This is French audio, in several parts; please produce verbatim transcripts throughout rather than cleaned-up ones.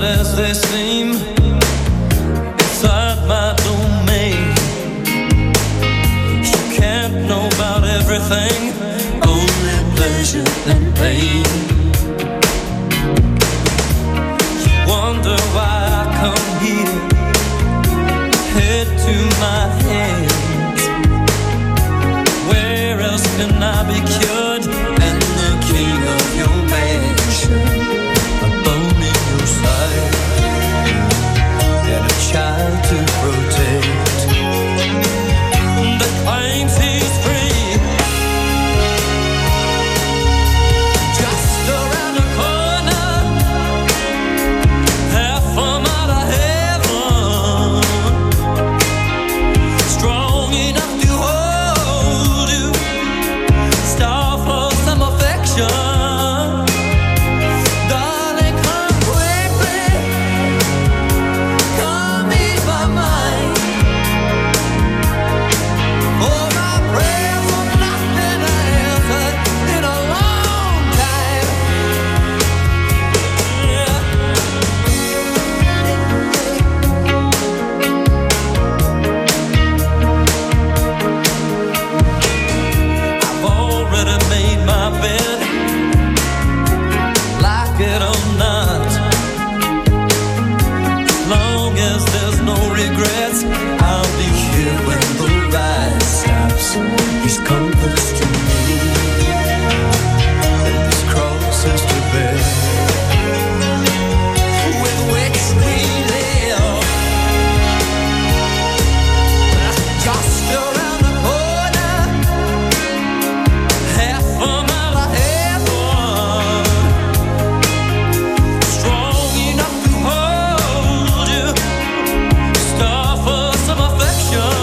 not as they seem inside my domain. You can't know about everything, only pleasure and pain. You wonder why I come here, head to my hands. Where else can I be cured? And the king of your mansion, a bone in your side, and a child to protect that claims he's free. Just around the corner, half a mile of heaven, strong enough to hold you, star for some affection. Darling, come quickly, come ease my mind. Oh, my prayers have not been answered in a long time. Yeah. I've already made my bed, like it or not. As long as there's no regrets, I'll be here when the ride stops. These comforts to me, and these crosses to bear, with which we live. Just around the corner, half a mile of heaven, strong enough to hold you, star for some affection.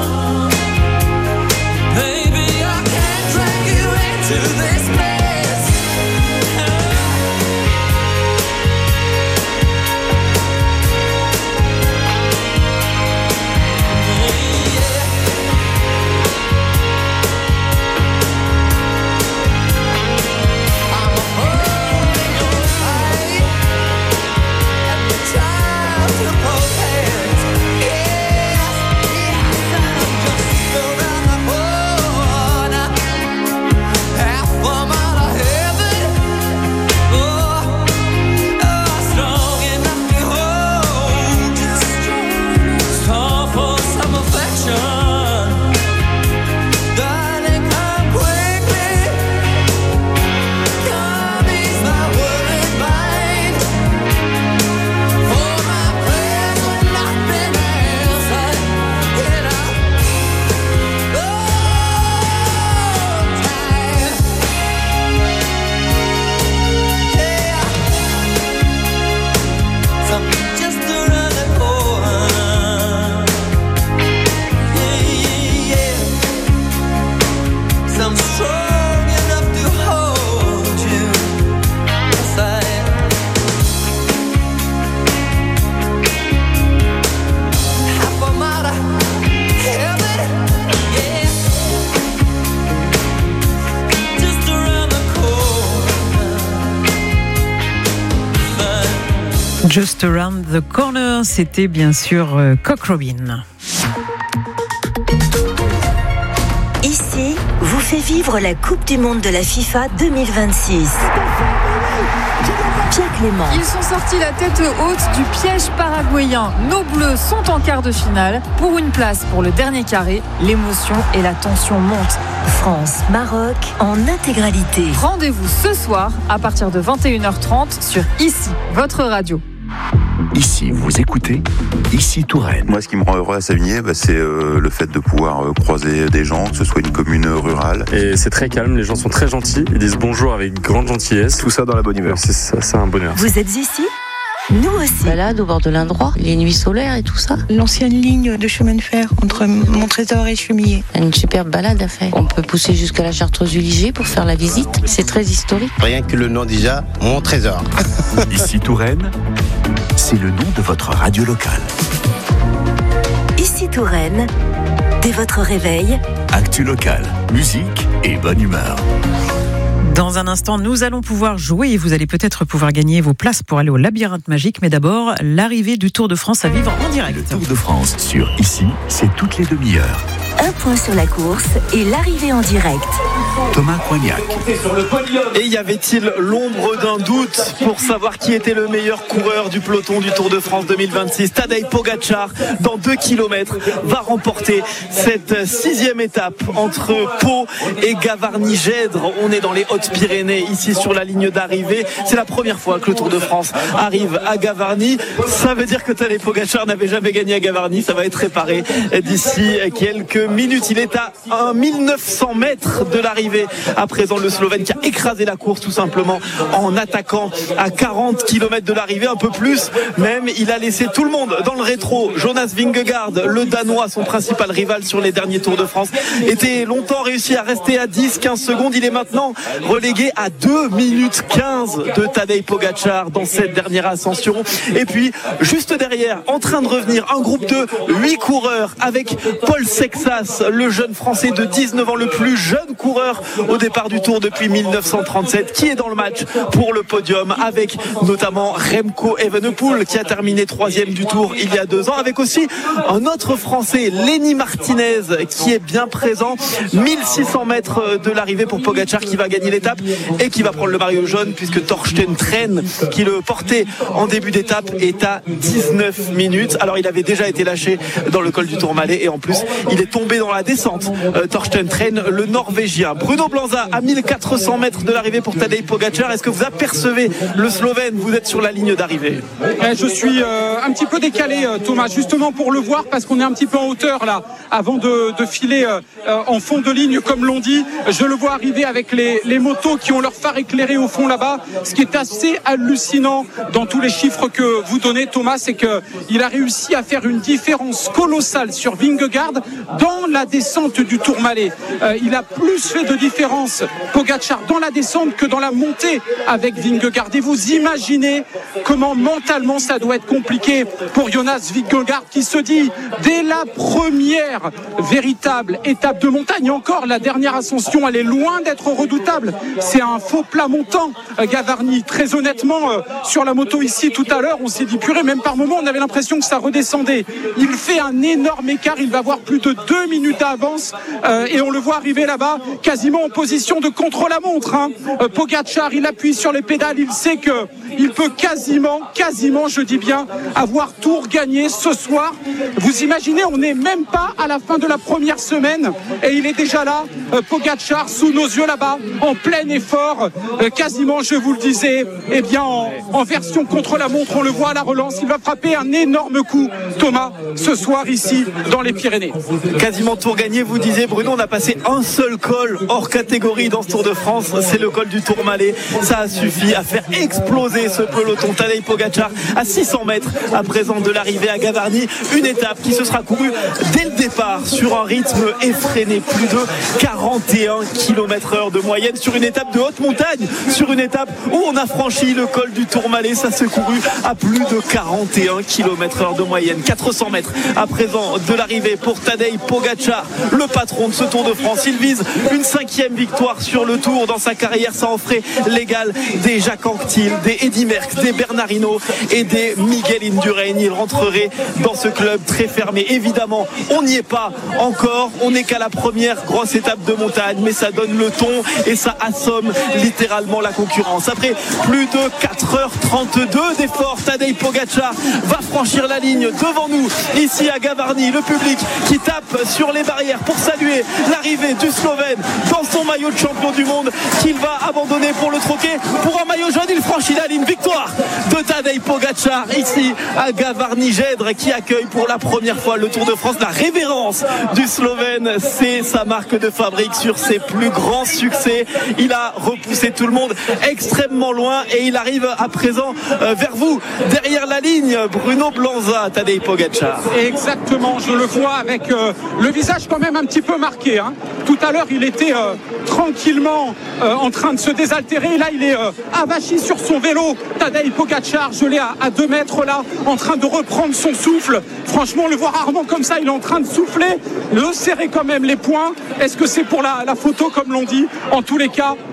Baby, I can't drag you into this mess. I'm holding your tight, and the child to protect. Yes, yes, I'm just around the corner, half a mile of heaven. Oh, oh, strong enough to hold you, star for some affection. Darling, come quickly, come ease my worried mind. For my prayers have not been answered in a long time. Yeah, something just around the corner. Yeah, yeah, yeah. Some strong enough to hold you. Yes, I am. Half a mile of heaven, yeah. Just around the corner. Fine. Just Around the Corner, c'était bien sûr euh, Cock Robin. Ici, vous fait vivre la Coupe du Monde de la FIFA deux mille vingt-six. Pierre Clément. Ils sont sortis la tête haute du piège paraguayen. Nos Bleus sont en quart de finale. Pour une place pour le dernier carré, l'émotion et la tension montent. France, Maroc, en intégralité. Rendez-vous ce soir à partir de vingt et une heures trente sur Ici, votre radio. Ici, vous écoutez Ici Touraine. Moi, ce qui me rend heureux à Savigny, bah, c'est euh, le fait de pouvoir euh, croiser des gens, que ce soit une commune rurale. Et c'est très calme, les gens sont très gentils, ils disent bonjour avec grande gentillesse. Tout ça dans la bonne humeur. C'est ça, c'est un bonheur. Vous êtes ici ? Nous aussi. Balade au bord de l'Indroit, les nuits solaires et tout ça. L'ancienne ligne de chemin de fer entre Montrésor et Chemillé. Une superbe balade à faire. On peut pousser jusqu'à la Chartreuse du Liger pour faire la visite. C'est très historique. Rien que le nom déjà, Montrésor. Ici Touraine, c'est le nom de votre radio locale. Ici Touraine, dès votre réveil. Actu locale, musique et bonne humeur. Dans un instant, nous allons pouvoir jouer et vous allez peut-être pouvoir gagner vos places pour aller au labyrinthe magique. Mais d'abord, l'arrivée du Tour de France à vivre en direct. Le Tour de France sur Ici, c'est toutes les demi-heures. Un point sur la course et l'arrivée en direct. Thomas Coignac. Et y avait-il l'ombre d'un doute pour savoir qui était le meilleur coureur du peloton du Tour de France deux mille vingt-six? Tadej Pogačar, dans deux kilomètres, va remporter cette sixième étape entre Pau et Gavarnie-Gèdre. On est dans les Hautes-Pyrénées, ici sur la ligne d'arrivée. C'est la première fois que le Tour de France arrive à Gavarnie. Ça veut dire que Tadej Pogačar n'avait jamais gagné à Gavarnie. Ça va être réparé d'ici quelques minutes. Il est à mille neuf cents mètres de l'arrivée. À présent, le Slovène qui a écrasé la course tout simplement en attaquant à quarante kilomètres de l'arrivée, un peu plus même. Il a laissé tout le monde dans le rétro. Jonas Vingegaard, le Danois, son principal rival sur les derniers Tours de France, était longtemps réussi à rester à dix à quinze secondes. Il est maintenant relégué à deux minutes quinze de Tadej Pogačar dans cette dernière ascension. Et puis, juste derrière, en train de revenir, un groupe de huit coureurs avec Paul Sexas, le jeune Français de dix-neuf ans, le plus jeune coureur au départ du Tour depuis mille neuf cent trente-sept, qui est dans le match pour le podium, avec notamment Remco Evenepoel qui a terminé troisième du Tour il y a deux ans, avec aussi un autre Français, Lenny Martinez, qui est bien présent. mille six cents mètres de l'arrivée pour Pogačar, qui va gagner l'étape et qui va prendre le maillot jaune, puisque Torsten Tren, qui le portait en début d'étape, est à dix-neuf minutes. Alors il avait déjà été lâché dans le col du Tourmalet et en plus il est tombé dans la descente. euh, Torsten Tren, le Norvégien. Bruno Blanza à mille quatre cents mètres de l'arrivée pour Tadej Pogačar. Est-ce que vous apercevez le Slovène? Vous êtes sur la ligne d'arrivée. Je suis euh, un petit peu décalé, Thomas, justement pour le voir, parce qu'on est un petit peu en hauteur là, avant de, de filer euh, en fond de ligne, comme l'on dit. Je le vois arriver avec les, les motos qui ont leur phare éclairé au fond là-bas. Ce qui est assez hallucinant dans tous les chiffres que vous donnez, Thomas, c'est qu'il a réussi à faire une différence colossale sur Vingegaard dans la descente du Tourmalet. Euh, il a plus fait de différence, Pogačar, dans la descente que dans la montée avec Vingegaard. Et vous imaginez comment mentalement ça doit être compliqué pour Jonas Vingegaard, qui se dit dès la première véritable étape de montagne, encore la dernière ascension, elle est loin d'être redoutable. C'est un faux plat montant, euh, Gavarnie. Très honnêtement, euh, sur la moto ici tout à l'heure, on s'est dit purée, même par moment on avait l'impression que ça redescendait. Il fait un énorme écart, il va avoir plus de deux minutes d'avance euh, et on le voit arriver là-bas quasiment en position de contre-la-montre. Hein. Euh, Pogačar, il appuie sur les pédales, il sait que il peut quasiment, quasiment, je dis bien, avoir tout regagné ce soir. Vous imaginez, on n'est même pas à la fin de la première semaine et il est déjà là, euh, Pogačar, sous nos yeux là-bas, en plein effort, euh, quasiment, je vous le disais, eh bien en, en version contre-la-montre. On le voit à la relance, il va frapper un énorme coup, Thomas, ce soir ici dans les Pyrénées. Quasiment tout gagné, vous disiez, Bruno. On a passé un seul col hors catégorie dans ce Tour de France, c'est le col du Tourmalet. Ça a suffi à faire exploser ce peloton. Tadej Pogačar à six cents mètres à présent de l'arrivée à Gavarnie, une étape qui se sera courue dès le départ sur un rythme effréné, plus de quarante et un kilomètres heure de moyenne sur une étape de haute montagne, sur une étape où on a franchi le col du Tourmalet. Ça s'est couru à plus de quarante et un kilomètres heure de moyenne. Quatre cents mètres à présent de l'arrivée pour Tadej Pogačar, le patron de ce Tour de France. Il vise une cinquième victoire sur le Tour dans sa carrière. Ça en ferait l'égal des Jacques Anquetil, des Eddy Merckx, des Bernard Hinault et des Miguel Indurain. Il rentrerait dans ce club très fermé. Évidemment, on n'y est pas encore. On n'est qu'à la première grosse étape de montagne, mais ça donne le ton et ça assomme littéralement la concurrence. Après plus de quatre heures trente-deux d'efforts, Tadej Pogačar va franchir la ligne devant nous ici à Gavarnie. Le public qui tape sur les barrières pour saluer l'arrivée du Slovène dans son maillot de champion du monde, qu'il va abandonner pour le troquer pour un maillot jaune. Il franchit la ligne. Victoire de Tadej Pogačar ici à Gavarnie-Gèdre, qui accueille pour la première fois le Tour de France. La révérence du Slovène, c'est sa marque de fabrique sur ses plus grands succès. Il a repoussé tout le monde extrêmement loin et il arrive à présent euh, vers vous, derrière la ligne. Bruno Blanza, Tadej Pogačar. Exactement, je le vois avec euh, le visage quand même un petit peu marqué. Hein. Tout à l'heure, il était euh, tranquillement euh, en train de se désaltérer. Là, il est euh, avachi sur son vélo. Tadej Pogačar, je l'ai à, à deux mètres là, en train de reprendre son souffle. Franchement, le voir rarement comme ça, il est en train de souffler, le serrer quand même les poings. Est-ce que c'est pour la, la photo, comme l'on dit? En tous les cas,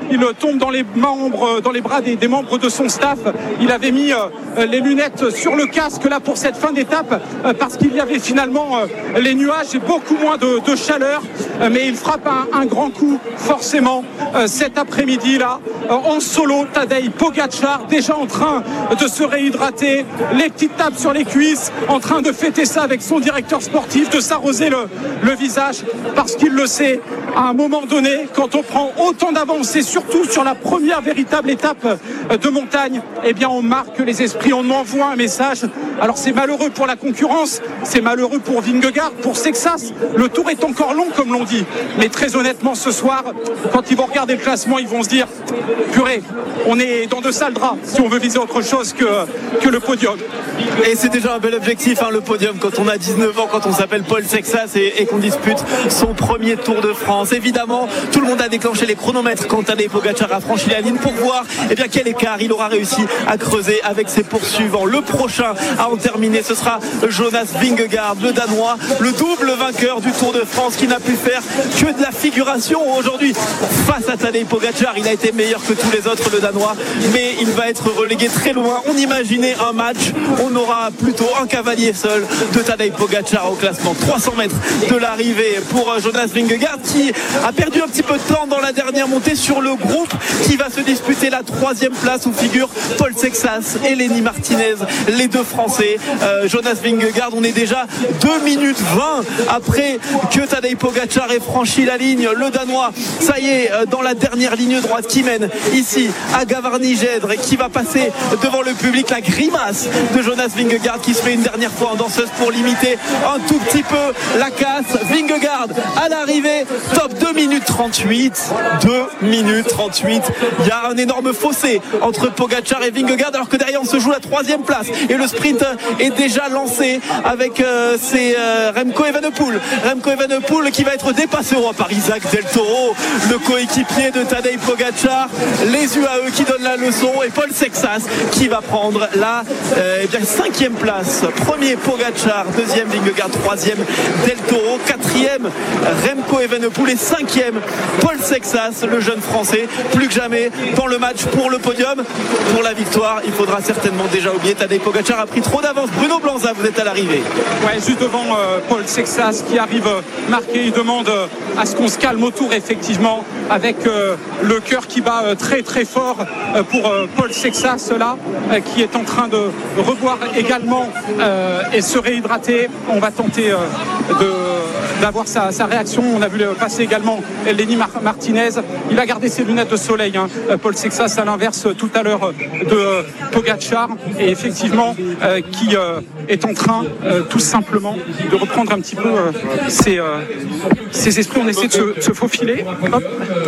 il tombe dans les membres, dans les bras des, des membres de son staff. Il avait mis euh, les lunettes sur le casque là pour cette fin d'étape euh, parce qu'il y avait finalement euh, les nuages et beaucoup moins de, de chaleur. Euh, mais il frappe un, un grand coup forcément euh, cet après-midi là euh, en solo. Tadej Pogačar déjà en train de se réhydrater, les petites tapes sur les cuisses, en train de fêter ça avec son directeur sportif, de s'arroser le, le visage parce qu'il le sait. À un moment donné, quand on prend autant d'avance et surtout sur la première véritable étape de montagne, eh bien on marque les esprits, on envoie un message. Alors c'est malheureux pour la concurrence, c'est malheureux pour Vingegaard, pour Sexas. Le tour est encore long comme l'on dit, mais très honnêtement ce soir, quand ils vont regarder le classement, ils vont se dire purée, on est dans de sales draps si on veut viser autre chose que, que le podium. Et c'est déjà un bel objectif, hein, le podium, quand on a dix-neuf ans, quand on s'appelle Paul Sexas et, et qu'on dispute son premier Tour de France. Évidemment, tout le monde a déclenché les chronomètres quand Tadej Pogačar a franchi la ligne pour voir eh bien, quel écart il aura réussi à creuser avec ses poursuivants. Le prochain à en terminer, ce sera Jonas Vingegaard, le Danois, le double vainqueur du Tour de France qui n'a pu faire que de la figuration aujourd'hui face à Tadej Pogačar. Il a été meilleur que tous les autres, le Danois, mais il va être relégué très loin. On imaginait un match, on aura plutôt un cavalier seul de Tadej Pogačar au classement. trois cents mètres de l'arrivée pour Jonas Vingegaard qui a perdu un petit peu de temps dans la dernière montée sur le groupe qui va se disputer la troisième place où figurent Paul Sexas et Lenny Martinez, les deux Français. euh, Jonas Vingegaard, on est déjà deux minutes vingt après que Tadej Pogačar ait franchi la ligne. Le Danois, ça y est, dans la dernière ligne droite qui mène ici à Gavarnie-Gèdre et qui va passer devant le public. La grimace de Jonas Vingegaard qui se fait une dernière fois en danseuse pour limiter un tout petit peu la casse. Vingegaard à l'arrivée, top deux minutes trente-huit. deux minutes trente-huit. Il y a un énorme fossé entre Pogačar et Vingegaard alors que derrière on se joue la troisième place et le sprint est déjà lancé avec euh, c'est euh, Remco Evenepoel. Remco Evenepoel qui va être dépassé oh, par Isaac Del Toro, le coéquipier de Tadej Pogačar. Les U A E qui donnent la leçon et Paul Sexas qui va prendre la euh, eh bien, cinquième place. Premier Pogačar, deuxième Vingegaard, troisième Del Toro, quatrième Remco Evenepoel et cinquième Paul Sexas, le jeune français, plus que jamais dans le match pour le podium. Pour la victoire, il faudra certainement déjà oublier Tadej Pogačar a pris trop d'avance. Bruno Blanza, vous êtes à l'arrivée. Ouais, juste devant euh, Paul Sexas qui arrive euh, marqué. Il demande euh, à ce qu'on se calme autour, effectivement, avec euh, le cœur qui bat euh, très très fort euh, pour euh, Paul Sexas là, euh, qui est en train de revoir également euh, et se réhydrater. On va tenter euh, de d'avoir sa, sa réaction. On a vu passer également Lenny Martinez. Il a gardé ses lunettes de soleil, hein. Paul Sexas à l'inverse tout à l'heure de Pogačar et effectivement euh, qui euh, est en train euh, tout simplement de reprendre un petit peu euh, ses, euh, ses esprits. On essaie de se, de se faufiler. Hop.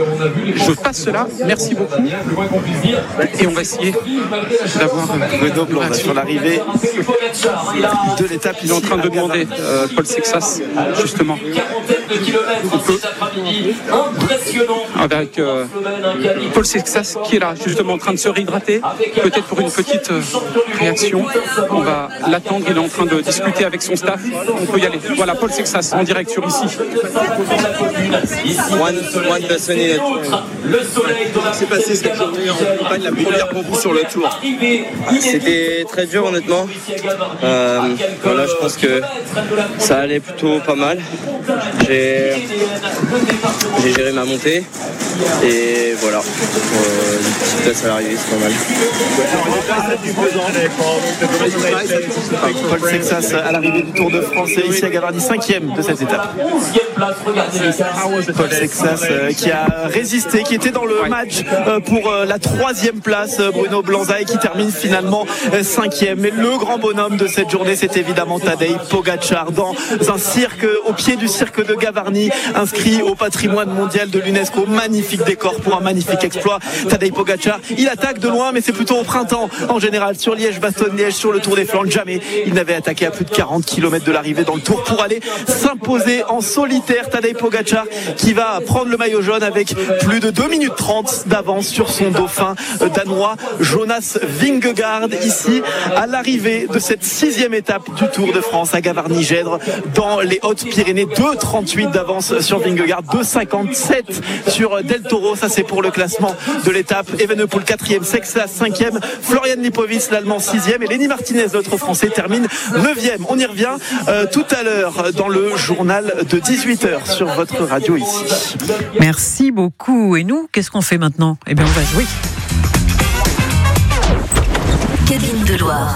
Je passe cela. Merci beaucoup. Et on va essayer d'avoir Bruno Blanza sur l'arrivée de l'étape. Il est en train de demander euh, Paul Sexas justement. On peut avec euh, Paul Sexas qui est là justement en train de se réhydrater, peut-être pour une petite euh, réaction. On va l'attendre, il est en train de discuter avec son staff. On peut y aller. Voilà Paul Sexas en direct sur ici. C'est passé cette journée en campagne, la première pour vous sur le tour. C'était très dur honnêtement. Euh, voilà, je pense que ça allait plutôt pas mal. J'ai, j'ai géré ma montée et voilà, euh, une petite place à l'arrivée, c'est pas mal. Paul Sexas à l'arrivée du Tour de France et ici à Gavarnie, cinquième de cette étape. Paul Sexas qui a résisté, qui était dans le match pour la troisième place, Bruno Blanza, et qui termine finalement cinquième. Mais le grand bonhomme de cette journée, c'est évidemment Tadej Pogačar dans un cirque, au pied du cirque de Gavarnie, inscrit au patrimoine mondial de l'UNESCO. Magnifique décor pour un magnifique exploit. Tadej Pogačar, il attaque de loin, mais c'est plutôt au printemps en général. Sur Liège-Bastogne-Liège, sur le Tour des Flandres, jamais il n'avait attaqué à plus de quarante kilomètres de l'arrivée dans le Tour pour aller s'imposer en solitaire. Tadej Pogačar qui va prendre le maillot jaune avec plus de deux minutes trente d'avance sur son dauphin danois Jonas Vingegaard, ici à l'arrivée de cette sixième étape du Tour de France à Gavarnie-Gèdre dans les Hautes-Pyrénées. Deux trente-huit d'avance sur Vingegaard, deux cinquante-sept sur Del Toro. Ça, c'est pour le classement de l'étape. Evenepoel quatrième, Sexas cinquième, Florian Lipovic, l'Allemand sixième et Lenny Martinez, l'autre Français, termine neuvième. On y revient euh, tout à l'heure dans le journal de dix-huit heures sur votre radio ici. Merci beaucoup. Et nous, qu'est-ce qu'on fait maintenant ? Eh bien, on va jouer. Cabine de Loire.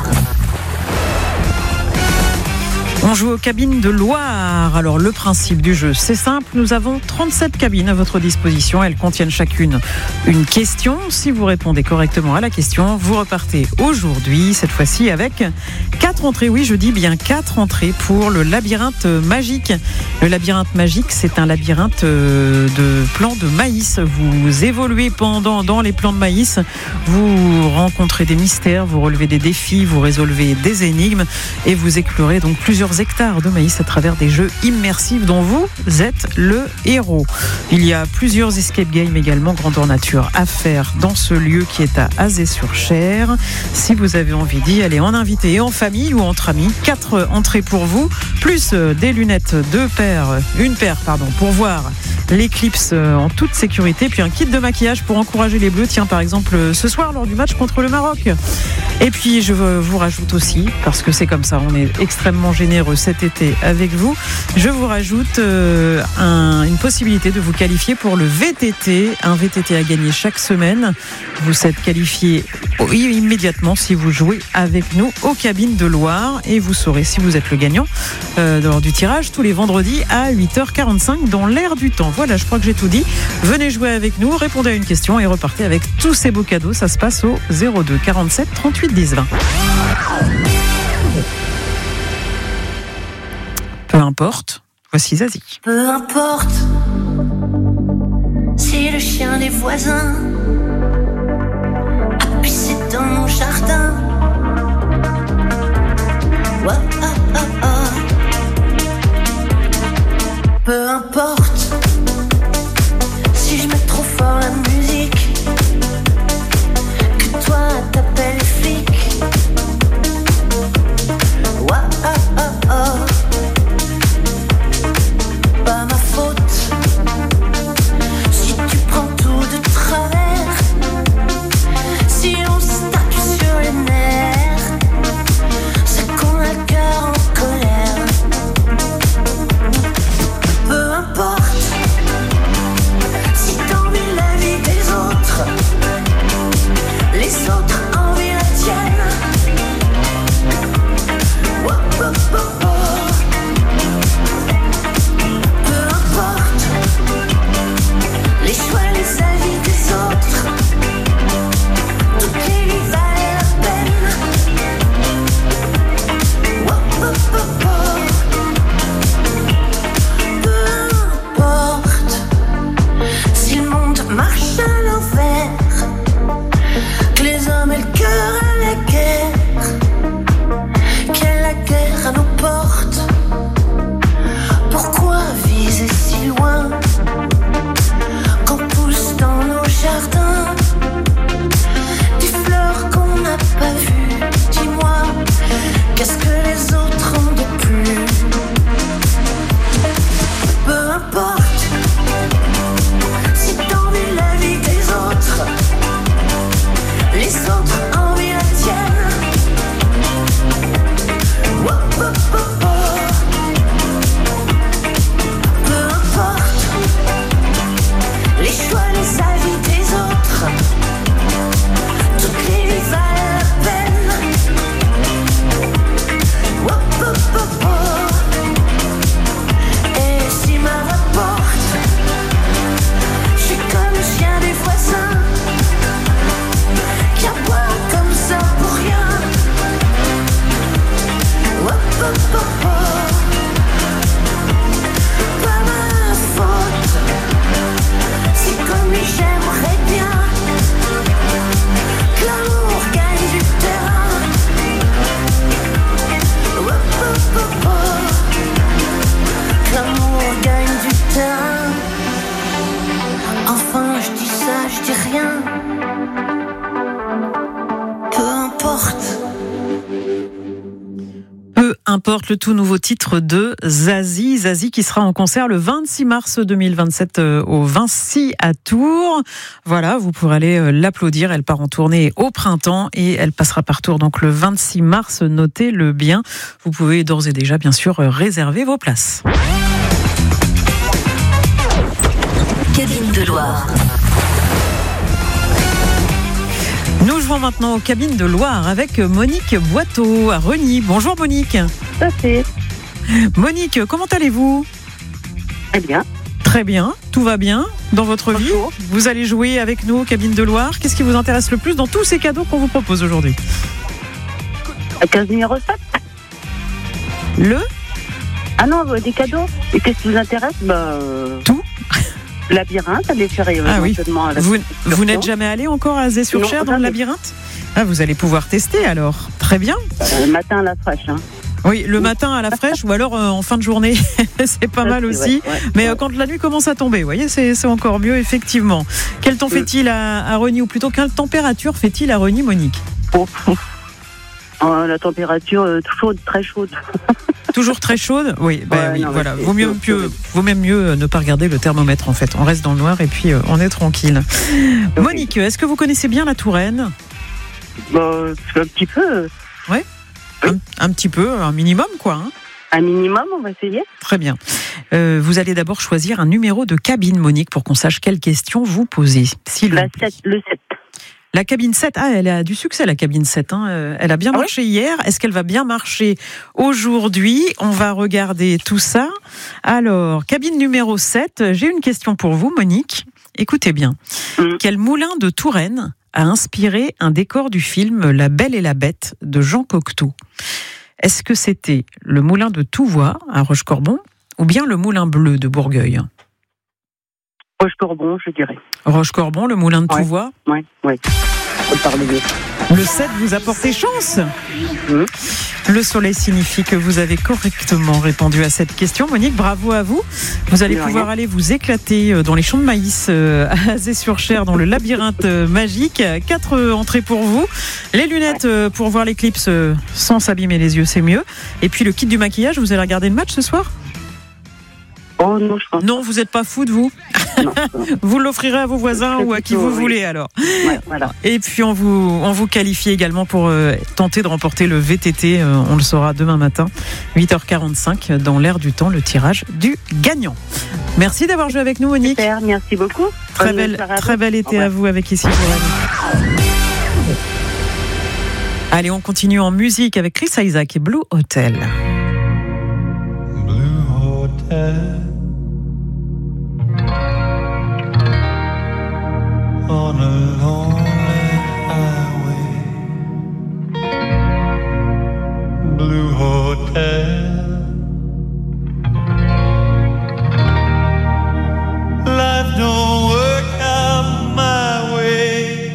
On joue aux cabines de Loire. Alors le principe du jeu, c'est simple. Nous avons trente-sept cabines à votre disposition. Elles contiennent chacune une question. Si vous répondez correctement à la question, vous repartez aujourd'hui, cette fois-ci avec quatre entrées. Oui, je dis bien quatre entrées pour le labyrinthe magique. Le labyrinthe magique, c'est un labyrinthe de plants de maïs. Vous évoluez pendant dans les plants de maïs. Vous rencontrez des mystères, vous relevez des défis, vous résolvez des énigmes et vous explorez donc plusieurs hectares de maïs à travers des jeux immersifs dont vous êtes le héros. Il y a plusieurs escape games également grandeur nature à faire dans ce lieu qui est à Azé-sur-Cher. Si vous avez envie d'y aller en invité et en famille ou entre amis, quatre entrées pour vous, plus des lunettes, deux paires, une paire pardon, pour voir l'éclipse en toute sécurité, puis un kit de maquillage pour encourager les Bleus, tiens par exemple ce soir lors du match contre le Maroc. Et puis je vous rajoute aussi, parce que c'est comme ça, on est extrêmement généreux cet été avec vous, je vous rajoute euh, un, une possibilité de vous qualifier pour le V T T, un V T T à gagner chaque semaine. Vous êtes qualifié immédiatement si vous jouez avec nous aux cabines de Loire et vous saurez si vous êtes le gagnant euh, lors du tirage tous les vendredis à huit heures quarante-cinq dans l'air du temps. Voilà, je crois que j'ai tout dit. Venez jouer avec nous, répondez à une question et repartez avec tous ces beaux cadeaux. Ça se passe au zéro deux quarante-sept trente-huit dix vingt. Peu importe, voici Zazie. Peu importe si le chien des voisins a pissé dans mon jardin. Oh, oh, oh, oh. Peu importe si je mets trop fort la musique, que toi t'appelles les flics. Oh, oh, oh, oh. Pas ma faute si tu prends tout de travers, si on se tape sur les Qu'importe, le tout nouveau titre de Zazie. Zazie qui sera en concert le vingt-six mars deux mille vingt-sept au Vinci à Tours. Voilà, vous pourrez aller l'applaudir. Elle part en tournée au printemps et elle passera par Tours donc le vingt-six mars. Notez-le bien. Vous pouvez d'ores et déjà, bien sûr, réserver vos places. Cabine de Loire. Nous jouons maintenant aux cabines de Loire avec Monique Boiteau à Reny. Bonjour Monique. Ça fait. Monique, comment allez-vous ? Très bien. Très bien, tout va bien dans votre Bonjour. vie. Vous allez jouer avec nous aux cabines de Loire. Qu'est-ce qui vous intéresse le plus dans tous ces cadeaux qu'on vous propose aujourd'hui ? À quinze numéro sept. Le ? Ah non, des cadeaux. Et qu'est-ce qui vous intéresse ? Bah, euh... Tout. Labyrinthe, aller faire ah oui. à la Vous, vous n'êtes jamais allé encore à Azé-sur-Cher dans le labyrinthe ? Ah, vous allez pouvoir tester alors. Très bien. Le matin à la fraîche. Hein. Oui, le matin à la fraîche ou alors euh, en fin de journée. C'est pas ça, mal c'est, aussi. ouais, ouais, Mais euh, ouais. quand la nuit commence à tomber, vous voyez, c'est, c'est encore mieux, effectivement. Quel temps fait-il à, à Reny, ou plutôt quelle température fait-il à Reny, Monique ? Oh. Oh, la température euh, chaude, très chaude. Toujours très chaude ? Oui, ben ouais, oui, non, voilà. c'est, Vaut mieux, c'est, mieux, vaut même mieux ne pas regarder le thermomètre en fait. On reste dans le noir et puis euh, on est tranquille. Okay. Monique, est-ce que vous connaissez bien la Touraine ? Bah, un petit peu. Ouais. Oui. Un, un petit peu, un minimum quoi. Hein. Un minimum, on va essayer. Très bien. Euh, vous allez d'abord choisir un numéro de cabine, Monique, pour qu'on sache quelles questions vous posez. Si la sept, le sept. La cabine sept, ah, elle a du succès, la cabine sept. Hein. Elle a bien ah marché oui hier. Est-ce qu'elle va bien marcher aujourd'hui ? On va regarder tout ça. Alors, cabine numéro sept, j'ai une question pour vous, Monique. Écoutez bien. Mmh. Quel moulin de Touraine a inspiré un décor du film La Belle et la Bête de Jean Cocteau ? Est-ce que c'était le moulin de Touvois à Rochecorbon ou bien le moulin bleu de Bourgueil ? Rochecorbon, je dirais. Rochecorbon, le moulin de ouais. Touvois ? Oui, oui. Le sept vous a porté chance. Mmh. Le soleil signifie que vous avez correctement répondu à cette question. Monique, bravo à vous. Vous allez pouvoir rien. aller vous éclater dans les champs de maïs à Azé-sur-Cher, dans le labyrinthe magique. Quatre entrées pour vous. Les lunettes ouais. pour voir l'éclipse sans s'abîmer les yeux, c'est mieux. Et puis le kit du maquillage, vous allez regarder le match ce soir ? Oh non, je pense non, vous n'êtes pas foot, vous ? Non, vous l'offrirez à vos voisins ou à qui vous oui. voulez alors. Ouais, voilà. Et puis on vous, on vous qualifie également pour euh, tenter de remporter le V T T. Euh, on le saura demain matin, huit heures quarante-cinq, dans l'air du temps, le tirage du gagnant. Merci d'avoir joué avec nous, Monique. Super, merci beaucoup. Très, belle, très bel été à vous avec Ici pour elle. Allez, on continue en musique avec Chris Isaak et Blue Hotel. Blue Hotel. On a lonely highway, Blue Hotel. Life don't work out my way.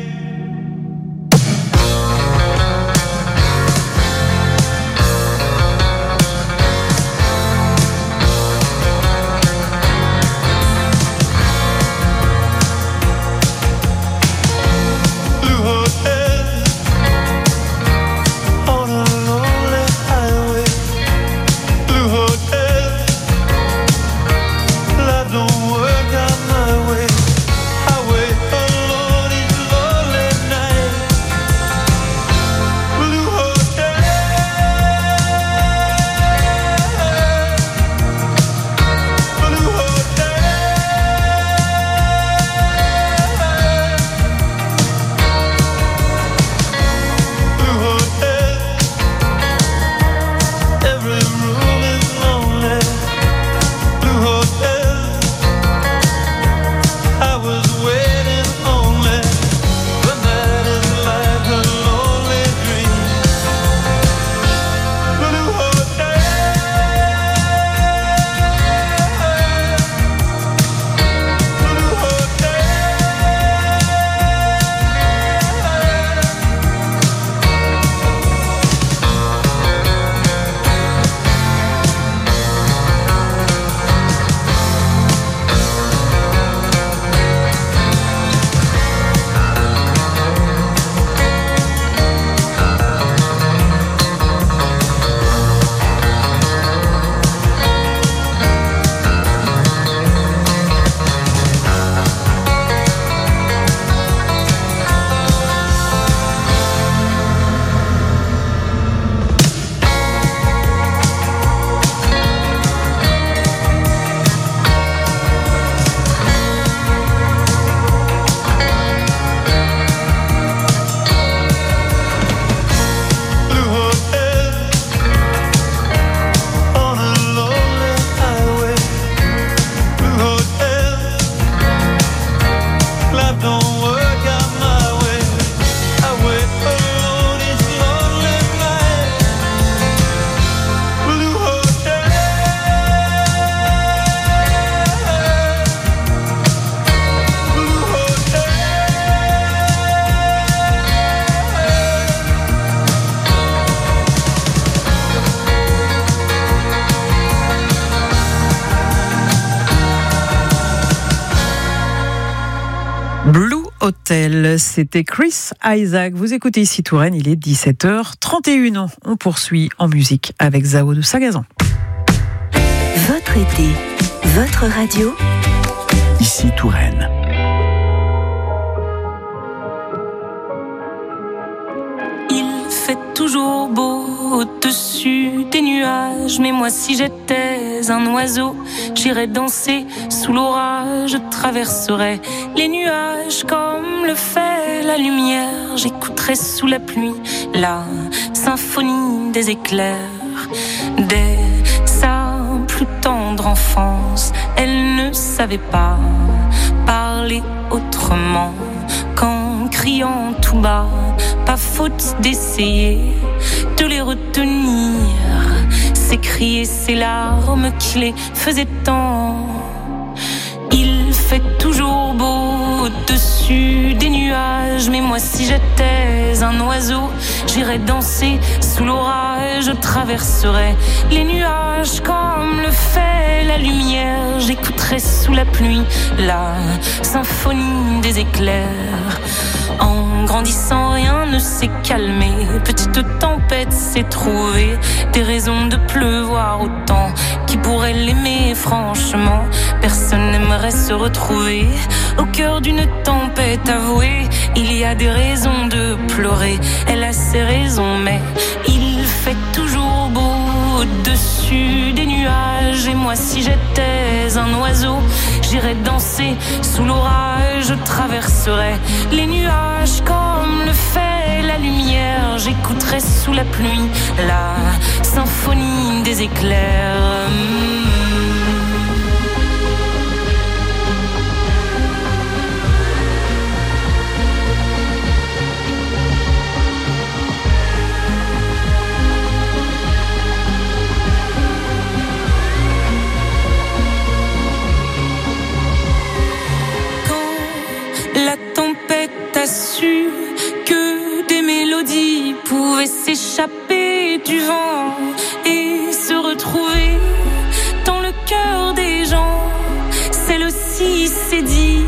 Blue Hotel, c'était Chris Isaac. Vous écoutez ici Touraine, il est dix-sept heures trente et une. On poursuit en musique avec Zao de Sagazan. Votre été, votre radio. Ici Touraine. Il fait toujours beau au-dessus des nuages, mais moi si j'étais un oiseau, j'irais danser sous l'orage, je traverserais les nuages comme le fait la lumière, j'écouterais sous la pluie la symphonie des éclairs. Dès sa plus tendre enfance, elle ne savait pas parler autrement qu'en criant tout bas. Pas faute d'essayer de les retenir, ces cris et ces larmes qui les faisaient tant. Il fait toujours beau au-dessus des nuages, mais moi si j'étais un oiseau, j'irais danser sous l'orage, je traverserais les nuages comme le fait la lumière, j'écouterais sous la pluie la symphonie des éclairs. En grandissant, rien ne s'est calmé. Petite tempête s'est trouvée des raisons de pleuvoir autant. Qui pourrait l'aimer, franchement? Personne n'aimerait se retrouver au cœur d'une tempête avouée. Il y a des raisons de pleurer, elle a ses raisons, mais il fait toujours beau au-dessus des nuages. Et moi, si j'étais un oiseau, j'irais danser sous l'orage, je traverserais les nuages comme le fait la lumière, j'écouterais sous la pluie la symphonie des éclairs. T'as su que des mélodies pouvaient s'échapper du vent et se retrouver dans le cœur des gens. Celle-ci s'est dit,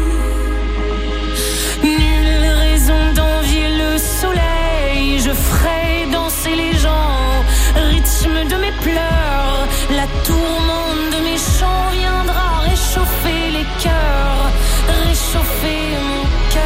nulle raison d'envier le soleil. Je ferai danser les gens, rythme de mes pleurs. La tourmente de mes chants viendra réchauffer les cœurs, réchauffer mon cœur.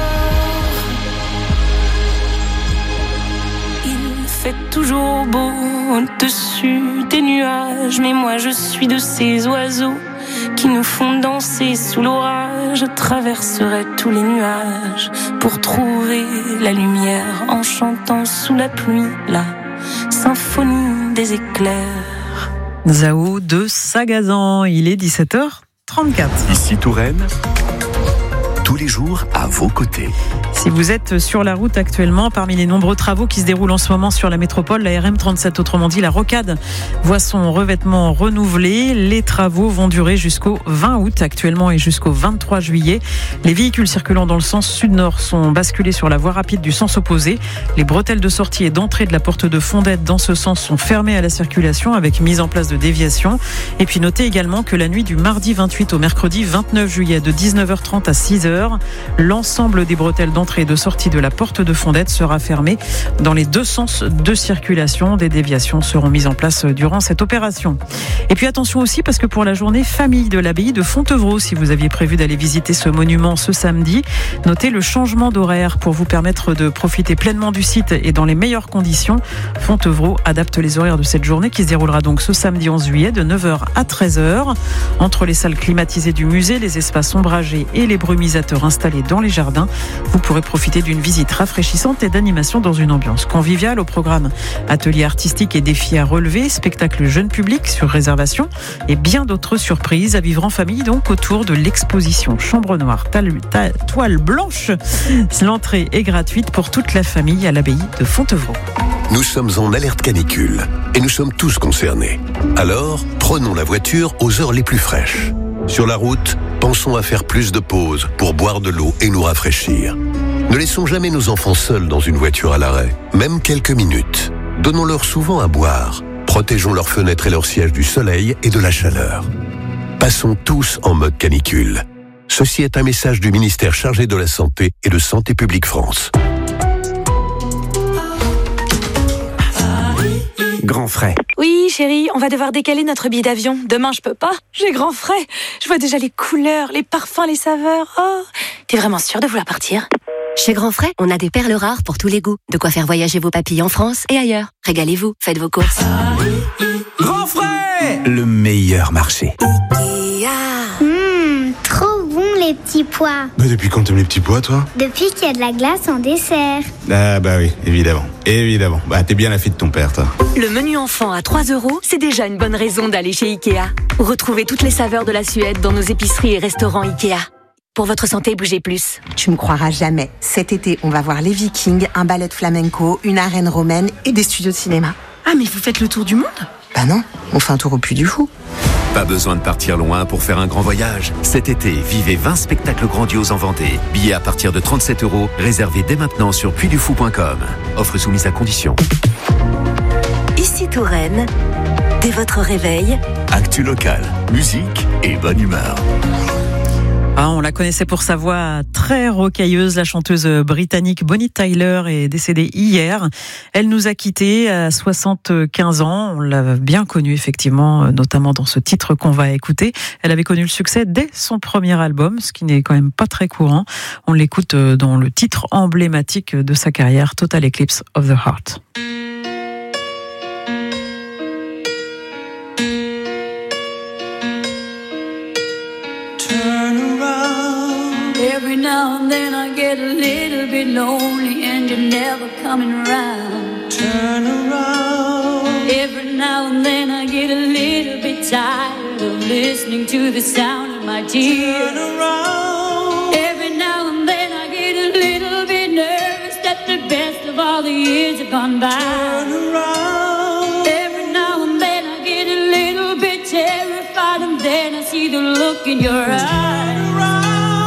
Fait toujours beau au-dessus des nuages, mais moi je suis de ces oiseaux qui nous font danser sous l'orage. Je traverserai tous les nuages pour trouver la lumière en chantant sous la pluie la symphonie des éclairs. Zao de Sagazan, il est dix-sept heures trente-quatre. Ici Touraine, tous les jours à vos côtés. Si vous êtes sur la route actuellement, parmi les nombreux travaux qui se déroulent en ce moment sur la métropole, la R M trente-sept, autrement dit la rocade, voit son revêtement renouvelé. Les travaux vont durer jusqu'au vingt août actuellement et jusqu'au vingt-trois juillet. Les véhicules circulant dans le sens sud-nord sont basculés sur la voie rapide du sens opposé. Les bretelles de sortie et d'entrée de la porte de Fondette dans ce sens sont fermées à la circulation avec mise en place de déviations. Et puis notez également que la nuit du mardi vingt-huit au mercredi vingt-neuf juillet de dix-neuf heures trente à six heures, l'ensemble des bretelles d'entrée et de sortie de la porte de Fondette sera fermée dans les deux sens de circulation. Des déviations seront mises en place durant cette opération. Et puis attention aussi parce que pour la journée famille de l'abbaye de Fontevraud, si vous aviez prévu d'aller visiter ce monument ce samedi, notez le changement d'horaire pour vous permettre de profiter pleinement du site et dans les meilleures conditions. Fontevraud adapte les horaires de cette journée qui se déroulera donc ce samedi onze juillet de neuf heures à treize heures. Entre les salles climatisées du musée, les espaces ombragés et les brumisateurs installés dans les jardins, vous pourrez profiter d'une visite rafraîchissante et d'animation dans une ambiance conviviale. Au programme ateliers artistiques et défis à relever, spectacles jeunes publics sur réservation et bien d'autres surprises à vivre en famille donc autour de l'exposition Chambre Noire Toile Blanche. L'entrée est gratuite pour toute la famille à l'abbaye de Fontevraud. Nous sommes en alerte canicule et nous sommes tous concernés. Alors, prenons la voiture aux heures les plus fraîches. Sur la route, pensons à faire plus de pauses pour boire de l'eau et nous rafraîchir. Ne laissons jamais nos enfants seuls dans une voiture à l'arrêt, même quelques minutes. Donnons-leur souvent à boire. Protégeons leurs fenêtres et leurs sièges du soleil et de la chaleur. Passons tous en mode canicule. Ceci est un message du ministère chargé de la Santé et de Santé publique France. Grand frais. Oui, chérie, on va devoir décaler notre billet d'avion. Demain, je peux pas. J'ai grand frais. Je vois déjà les couleurs, les parfums, les saveurs. Oh, t'es vraiment sûre de vouloir partir ? Chez Grand Frais, on a des perles rares pour tous les goûts. De quoi faire voyager vos papilles en France et ailleurs. Régalez-vous, faites vos courses. Grand Frais, le meilleur marché. Mmh, trop bon les petits pois. Bah depuis quand t'aimes les petits pois, toi ? Depuis qu'il y a de la glace en dessert. Ah bah oui, évidemment. Évidemment. Bah t'es bien la fille de ton père, toi. Le menu enfant à trois euros, c'est déjà une bonne raison d'aller chez Ikea. Retrouvez toutes les saveurs de la Suède dans nos épiceries et restaurants Ikea. Pour votre santé, bougez plus. Tu me croiras jamais. Cet été, on va voir les Vikings, un ballet de flamenco, une arène romaine et des studios de cinéma. Ah, mais vous faites le tour du monde ? Bah non, on fait un tour au Puy du Fou. Pas besoin de partir loin pour faire un grand voyage. Cet été, vivez vingt spectacles grandioses en Vendée. Billets à partir de trente-sept euros, réservés dès maintenant sur puy du fou point com. Offre soumise à condition. Ici Touraine, dès votre réveil, actu local, musique et bonne humeur. Ah, on la connaissait pour sa voix très rocailleuse. La chanteuse britannique Bonnie Tyler est décédée hier. Elle nous a quittés à soixante-quinze ans. On l'a bien connue, effectivement, notamment dans ce titre qu'on va écouter. Elle avait connu le succès dès son premier album, ce qui n'est quand même pas très courant. On l'écoute dans le titre emblématique de sa carrière, Total Eclipse of the Heart. Every now and then I get a little bit lonely and you're never coming around. Turn around. Every now and then I get a little bit tired of listening to the sound of my tears. Turn around. Every now and then I get a little bit nervous that the best of all the years have gone by. Turn around. Every now and then I get a little bit terrified and then I see the look in your eyes. Turn around.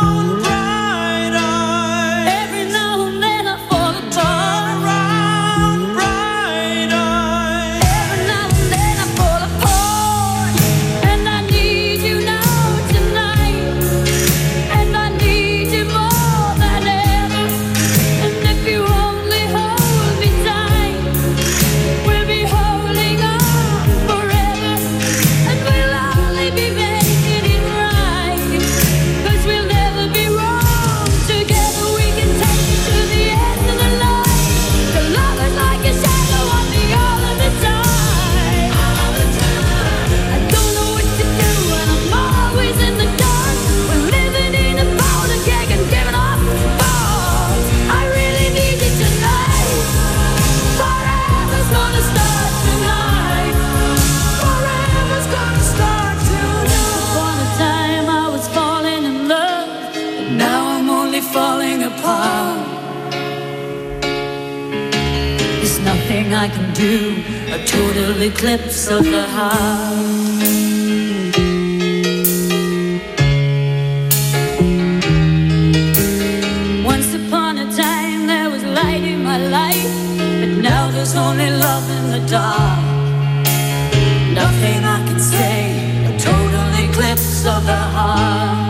I can do a total eclipse of the heart. Once upon a time there was light in my life, but now there's only love in the dark. Nothing I can say, a total eclipse of the heart.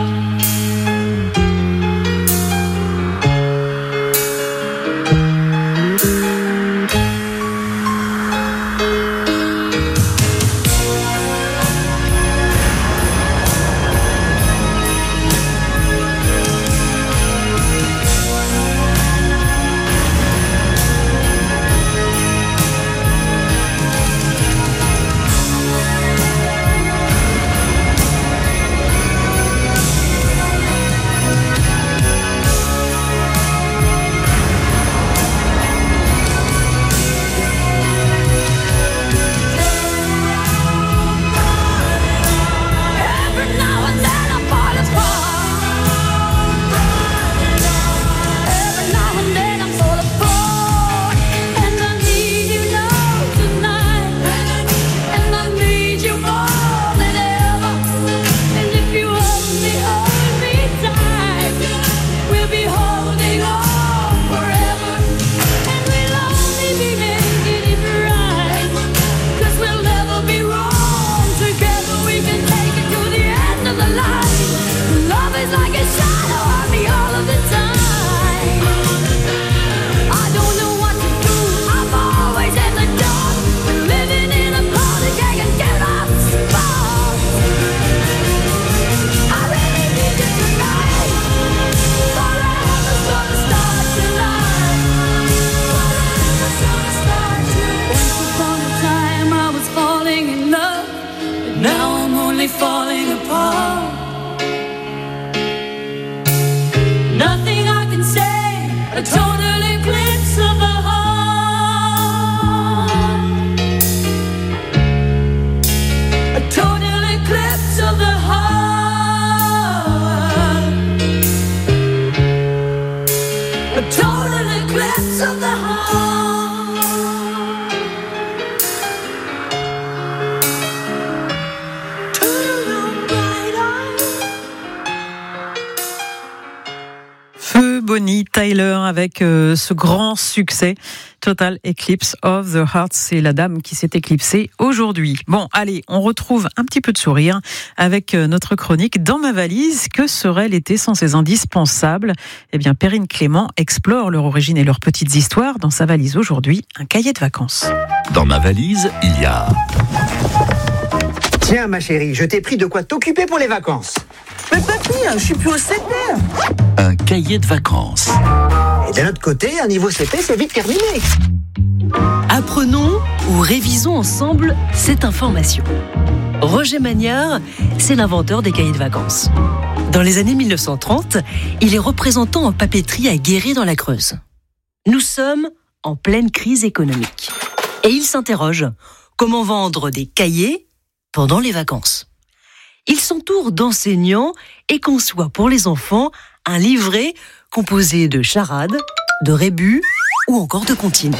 Feu Bonnie Tyler avec euh, ce grand succès Total Eclipse of the Heart. C'est la dame qui s'est éclipsée aujourd'hui. Bon, allez, on retrouve un petit peu de sourire avec euh, notre chronique Dans ma valise. Que serait l'été sans ses indispensables? Eh bien, Perrine Clément explore leur origine et leurs petites histoires dans sa valise aujourd'hui, un cahier de vacances. Dans ma valise, il y a... Tiens, ma chérie, je t'ai pris de quoi t'occuper pour les vacances. Mais papy, je suis plus au C P. Un cahier de vacances. Et d'un autre côté, un niveau C P, c'est vite terminé. Apprenons ou révisons ensemble cette information. Roger Magnard, c'est l'inventeur des cahiers de vacances. Dans les années mille neuf cent trente, il est représentant en papeterie à Guéret dans la Creuse. Nous sommes en pleine crise économique. Et il s'interroge, comment vendre des cahiers pendant les vacances? Il s'entoure d'enseignants et conçoit pour les enfants un livret composé de charades, de rébus ou encore de comptines.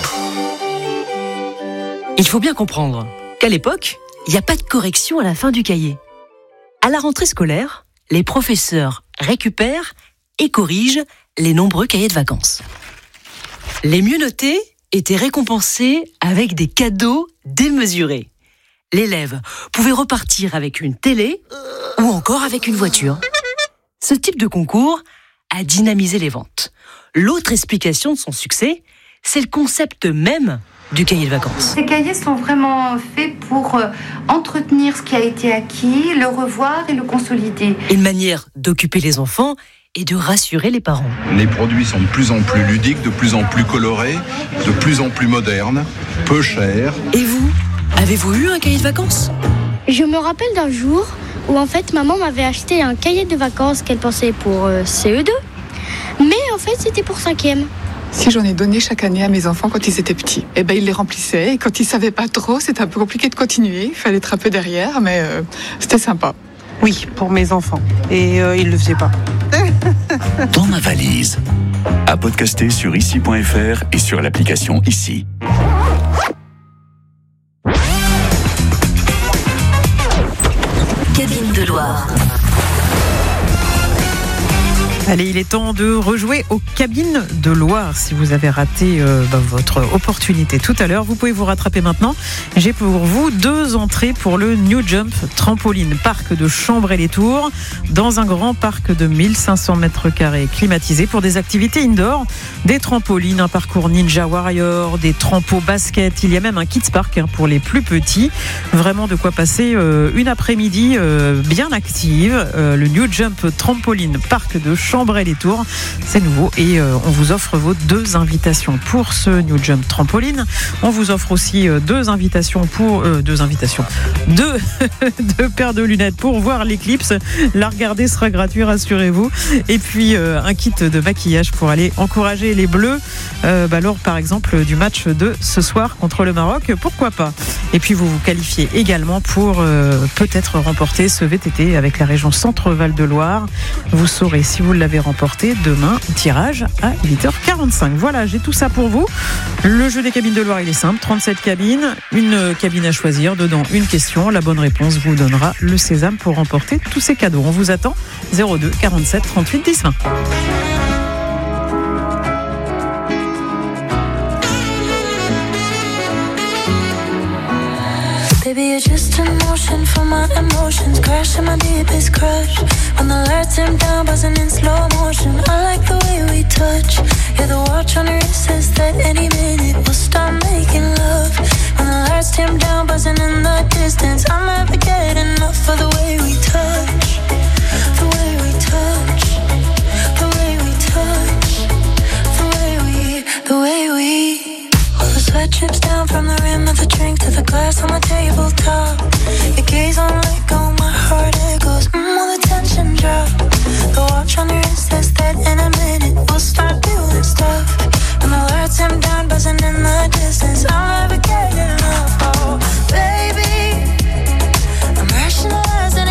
Il faut bien comprendre qu'à l'époque, il n'y a pas de correction à la fin du cahier. À la rentrée scolaire, les professeurs récupèrent et corrigent les nombreux cahiers de vacances. Les mieux notés étaient récompensés avec des cadeaux démesurés. L'élève pouvait repartir avec une télé ou encore avec une voiture. Ce type de concours a dynamisé les ventes. L'autre explication de son succès, c'est le concept même du cahier de vacances. Ces cahiers sont vraiment faits pour euh, entretenir ce qui a été acquis, le revoir et le consolider. Une manière d'occuper les enfants et de rassurer les parents. Les produits sont de plus en plus ludiques, de plus en plus colorés, de plus en plus modernes, peu chers. Et vous, avez-vous eu un cahier de vacances? Je me rappelle d'un jour où en fait maman m'avait acheté un cahier de vacances qu'elle pensait pour euh, C E deux, mais en fait c'était pour cinquième. Si j'en ai donné chaque année à mes enfants quand ils étaient petits, et ben ils les remplissaient et quand ils savaient pas trop, c'était un peu compliqué de continuer, il fallait être un peu derrière, mais euh, c'était sympa. Oui, pour mes enfants. Et euh, ils le faisaient pas. Dans ma valise. À podcaster sur ici point f r et sur l'application Ici. Cabine de Loire. Allez, il est temps de rejouer aux cabines de Loire. Si vous avez raté euh, bah, votre opportunité tout à l'heure, vous pouvez vous rattraper maintenant. J'ai pour vous deux entrées pour le New Jump Trampoline Parc de Chambray-les-Tours, dans un grand parc de mille cinq cents mètres carrés climatisé pour des activités indoor, des trampolines, un parcours Ninja Warrior, des trampos basket. Il y a même un Kids Park hein, pour les plus petits. Vraiment de quoi passer euh, une après-midi euh, bien active. Euh, le New Jump Trampoline Parc de Chambray Chambray-les-Tours, c'est nouveau et euh, on vous offre vos deux invitations pour ce New Jump Trampoline. On vous offre aussi euh, deux invitations pour euh, deux invitations, deux, deux paires de lunettes pour voir l'éclipse. La regarder sera gratuit, rassurez-vous. Et puis euh, un kit de maquillage pour aller encourager les Bleus euh, bah, lors par exemple du match de ce soir contre le Maroc. Pourquoi pas? Et puis vous vous qualifiez également pour euh, peut-être remporter ce V T T avec la région Centre-Val de Loire. Vous saurez si vous l'avez remporté demain, tirage à huit heures quarante-cinq. Voilà, j'ai tout ça pour vous. Le jeu des cabines de Loire, il est simple, trente-sept cabines, une cabine à choisir, dedans une question. La bonne réponse vous donnera le sésame pour remporter tous ces cadeaux. On vous attend zéro deux quarante-sept trente-huit dix vingt. Baby, you're just in motion for my emotions, crashing my deepest crush. When the lights dim down, buzzing in slow motion. I like the way we touch. Yeah, the watch on your wrist says that any minute we'll start making love. When the lights dim down, buzzing in the distance, I'll never get enough of the way we touch. The way we touch. The way we touch. The way we, the way we. The sweat drips down from the rim of the drink to the glass on the tabletop. Your gaze on let go, my heart echoes, mmm, will the tension drop? The watch on your wrist says that in a minute we'll start doing stuff. And the lights dim down, buzzing in the distance, I'll never get enough. Oh, baby, I'm rationalizing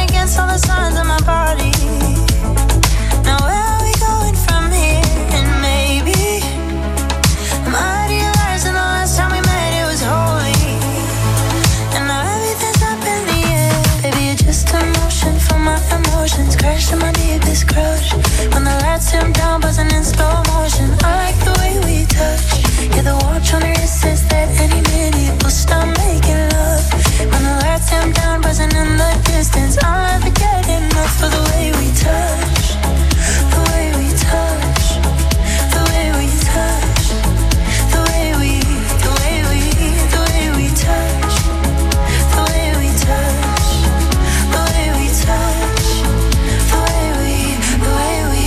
buzzing in slow motion. I like the way we touch. Yeah, the watch on your wrist says that any minute we'll start making love. When the lights dim down, buzzing in the distance, I'll never get enough of the way we touch. The way we touch. The way we touch. The way we, the way we, the way we touch. The way we touch. The way we touch. The way we, the way we.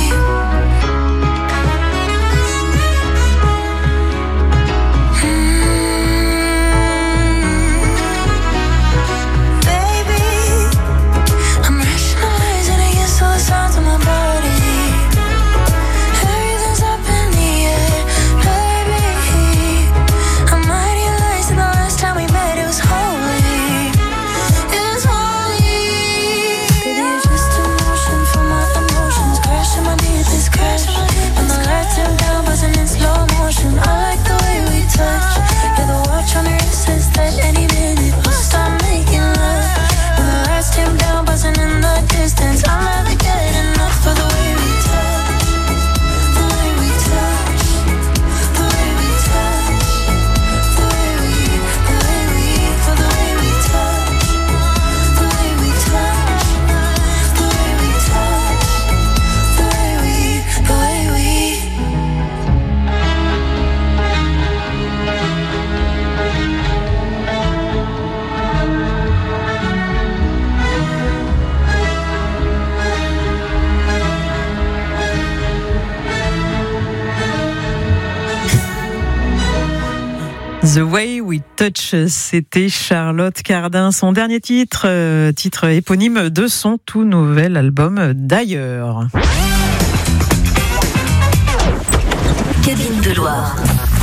Sounds of my body, everything's up in the air, baby. I might realize that the last time we met it was holy, it was holy. Baby, you're just a motion for my emotions, crashing my deepest crash. When the lights dim down, buzzing in slow motion. I like the way we touch. Yeah, the watch on your wrist says that any minute we'll start making love. When the lights dim down, buzzing in the distance, I'll never get enough for the way we touch, the way we touch, the way we touch, the way we, the way we, for the way we touch, the way we touch, the way we touch, the way we, the way we. The Way We Touch, c'était Charlotte Cardin, son dernier titre, euh, titre éponyme de son tout nouvel album D'ailleurs. Cabine de Loire.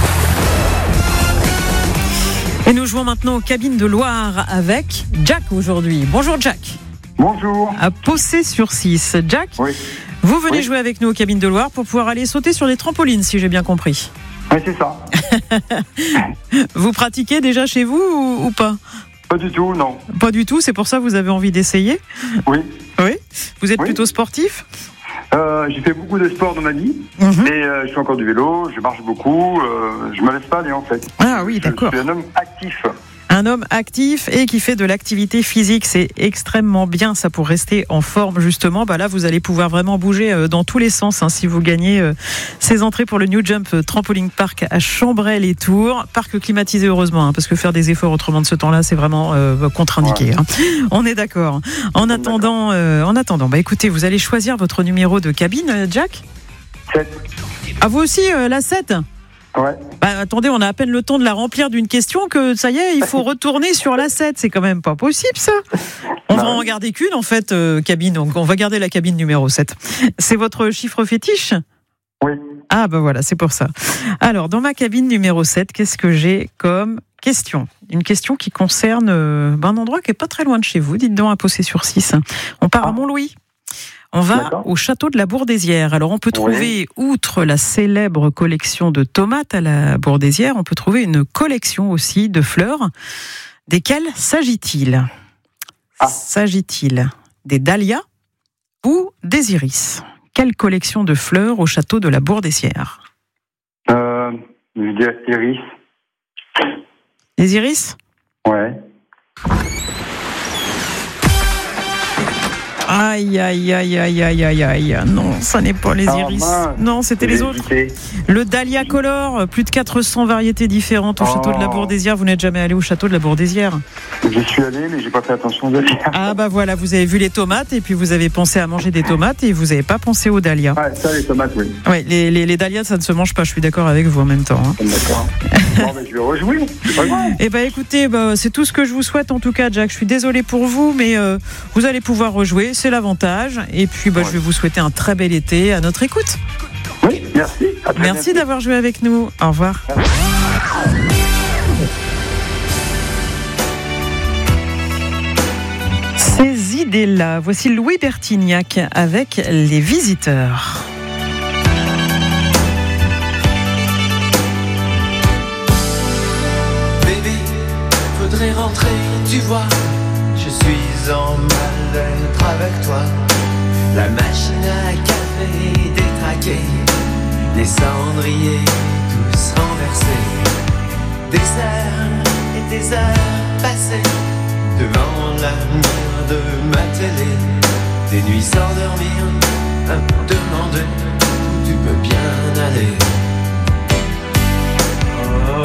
Et nous jouons maintenant aux cabines de Loire avec Jack aujourd'hui. Bonjour Jack. Bonjour. À Possé-sur-Six. Jack, oui. Vous venez oui. jouer avec nous aux cabines de Loire pour pouvoir aller sauter sur les trampolines, si j'ai bien compris. Oui, c'est ça. Vous pratiquez déjà chez vous ou, ou pas ? Pas du tout, non. Pas du tout, c'est pour ça que vous avez envie d'essayer ? Oui. Oui ? Vous êtes oui. plutôt sportif ? euh, J'ai fait beaucoup de sport dans ma vie. Mm-hmm. Et euh, je fais encore du vélo, je marche beaucoup. Euh, je me laisse pas aller en fait. Ah oui, d'accord. Je suis un homme actif. Un homme actif et qui fait de l'activité physique, c'est extrêmement bien ça pour rester en forme justement. Bah là, vous allez pouvoir vraiment bouger dans tous les sens hein, si vous gagnez euh, ces entrées pour le New Jump Trampoline Park à Chambray-les-Tours. Parc climatisé heureusement, hein, parce que faire des efforts autrement de ce temps-là, c'est vraiment euh, contre-indiqué. Ouais. Hein. On est d'accord. En attendant, euh, en attendant, bah écoutez, vous allez choisir votre numéro de cabine, Jack. sept. Ah vous aussi, euh, la sept ? Ouais. Bah, attendez, on a à peine le temps de la remplir d'une question que ça y est, il faut retourner sur la sept. C'est quand même pas possible ça. On va en garder qu'une en fait, euh, cabine. Donc on va garder la cabine numéro sept. C'est votre chiffre fétiche ? Oui. Ah bah voilà, c'est pour ça. Alors, dans ma cabine numéro sept, qu'est-ce que j'ai comme question ? Une question qui concerne euh, un endroit qui est pas très loin de chez vous. Dites donc à Possé-sur-Six. On part à Montlouis. On va D'accord. au château de la Bourdesière. Alors, on peut trouver, oui. outre la célèbre collection de tomates à la Bourdesière, on peut trouver une collection aussi de fleurs. Desquelles s'agit-il ? ah. S'agit-il des dahlias ou des iris ? Quelle collection de fleurs au château de la Bourdesière ? Euh, je vais dire iris. Les iris ? Ouais. Aïe, aïe, aïe, aïe, aïe, aïe, aïe. Non, ça n'est pas les iris. Ah, non, c'était les autres. Le Dahlia Color, plus de quatre cents variétés différentes au oh. château de la Bourdesière. Vous n'êtes jamais allé au château de la Bourdesière ? J'y suis allé, mais j'ai pas fait attention aux dahlias. Ah bah voilà, vous avez vu les tomates et puis vous avez pensé à manger des tomates et vous n'avez pas pensé aux dahlias. Ah, ça, les tomates, oui. Oui, les, les, les dahlias, ça ne se mange pas, je suis d'accord avec vous en même temps. Hein. D'accord. Bon, mais je vais rejouer, c'est pas grave. Eh bah écoutez, bah, c'est tout ce que je vous souhaite en tout cas, Jack. Je suis désolé pour vous, mais euh, vous allez pouvoir rejouer, c'est l'avantage. Et puis bah, ouais. je vais vous souhaiter un très bel été à notre écoute. Oui, merci. À très merci d'avoir joué avec nous. Au revoir. Ces idées-là, voici Louis Bertignac avec Les Visiteurs. Baby, faudrait rentrer, tu vois. Je suis en mal-être avec toi. La machine à café détraquée. des cendriers tous renversés, des heures et des heures passées devant la lumière de ma télé, des nuits sans dormir, à me demander où tu peux bien aller. Oh.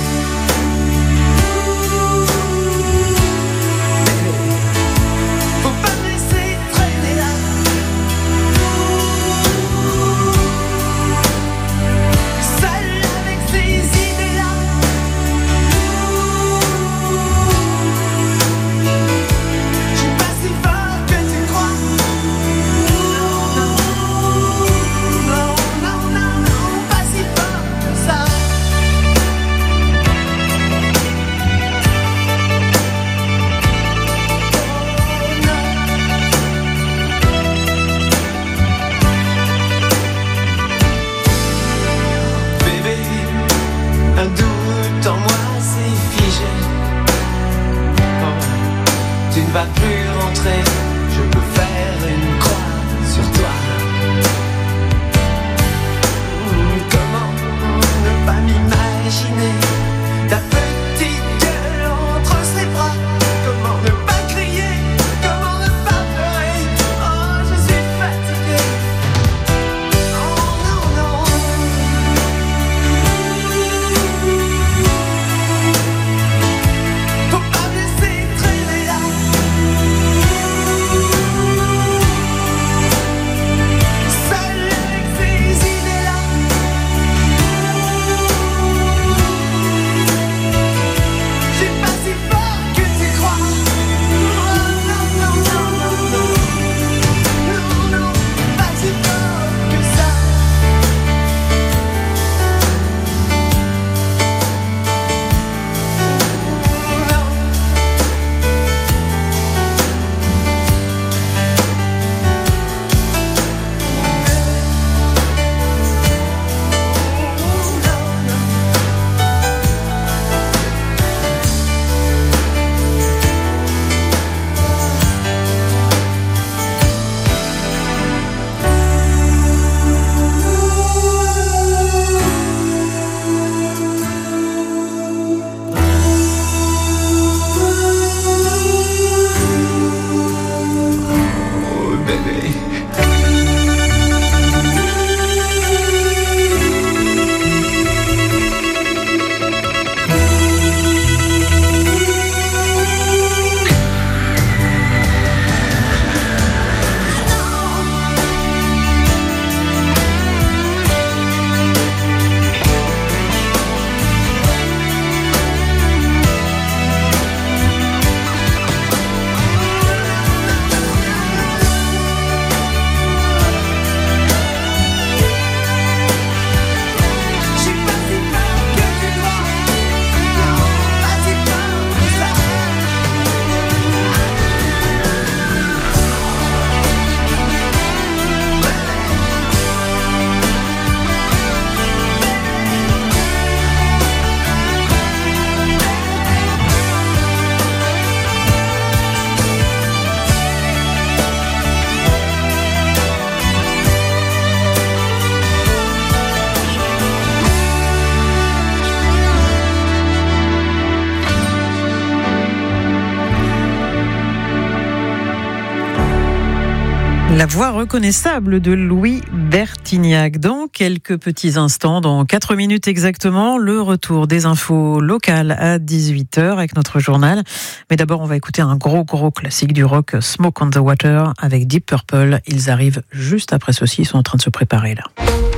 Va plus rentrer, je peux faire une croix sur toi. Comment ne pas m'imaginer ta petite gueule entre ses bras? Comment ne pas crier? Comment ne pas pleurer? Oh, je suis fatiguée. Oh non, non. Faut pas me laisser traîner là. La voix reconnaissable de Louis Bertignac. Dans quelques petits instants, dans quatre minutes exactement, le retour des infos locales à dix-huit heures avec notre journal. Mais d'abord, on va écouter un gros gros classique du rock, Smoke on the Water avec Deep Purple. Ils arrivent juste après ceci, ils sont en train de se préparer là.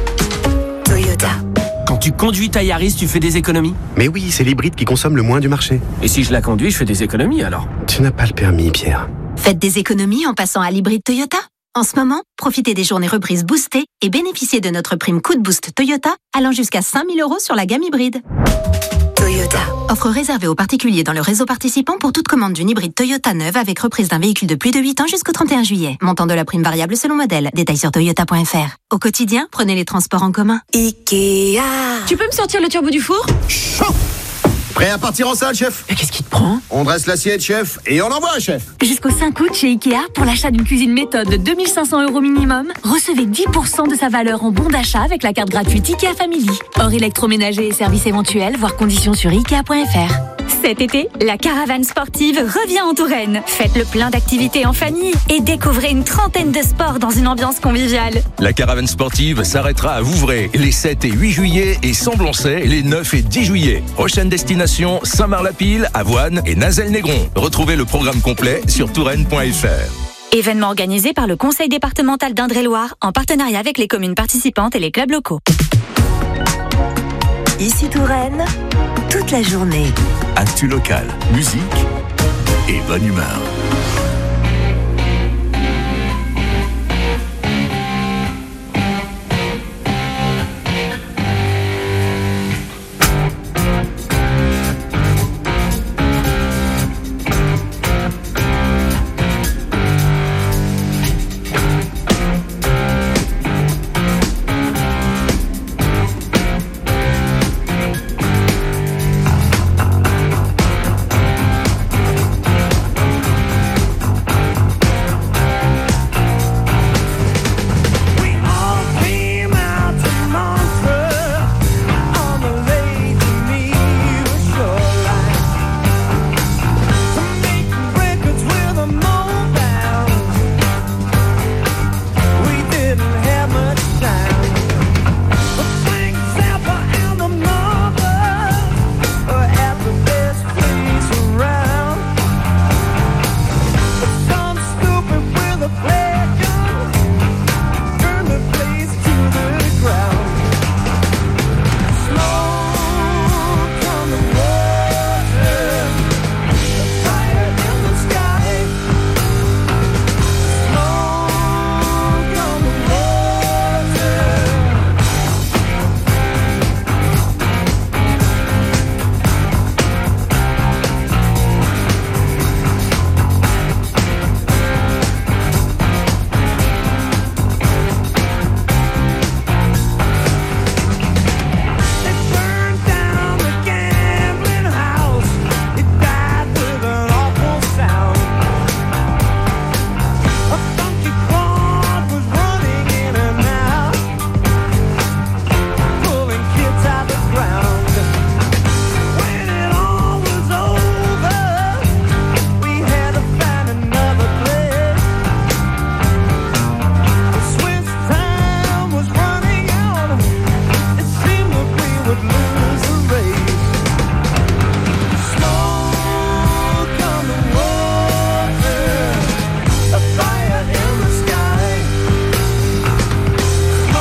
Toyota. Quand tu conduis ta Yaris, tu fais des économies? Mais oui, c'est l'hybride qui consomme le moins du marché. Et si je la conduis, je fais des économies alors? Tu n'as pas le permis, Pierre. Faites des économies en passant à l'hybride Toyota. En ce moment, profitez des journées reprises boostées et bénéficiez de notre prime coup de boost Toyota allant jusqu'à cinq mille euros sur la gamme hybride. Toyota. Offre réservée aux particuliers dans le réseau participant pour toute commande d'une hybride Toyota neuve avec reprise d'un véhicule de plus de huit ans jusqu'au trente et un juillet. Montant de la prime variable selon modèle. Détails sur toyota point f r. Au quotidien, prenez les transports en commun. Ikea. Tu peux me sortir le turbo du four? Chaud. Prêt à partir en salle, chef? Mais qu'est-ce qui te prend? On dresse l'assiette, chef, et on envoie, chef. Jusqu'au cinq août chez Ikea, pour l'achat d'une cuisine méthode de deux mille cinq cents euros minimum, recevez dix pour cent de sa valeur en bon d'achat avec la carte gratuite Ikea Family. Hors électroménager et services éventuels, voir conditions sur ikea point f r. Cet été, la caravane sportive revient en Touraine. Faites le plein d'activités en famille et découvrez une trentaine de sports dans une ambiance conviviale. La caravane sportive s'arrêtera à Vouvray les sept et huit juillet et Semblancey les neuf et dix juillet. Prochaine destination, Saint-Marc-la-Pile, Avoine et Nazel-Négron. Retrouvez le programme complet sur touraine point f r. Événement organisé par le Conseil départemental d'Indre-et-Loire en partenariat avec les communes participantes et les clubs locaux. Ici Touraine, toute la journée. Actu local, musique et bonne humeur.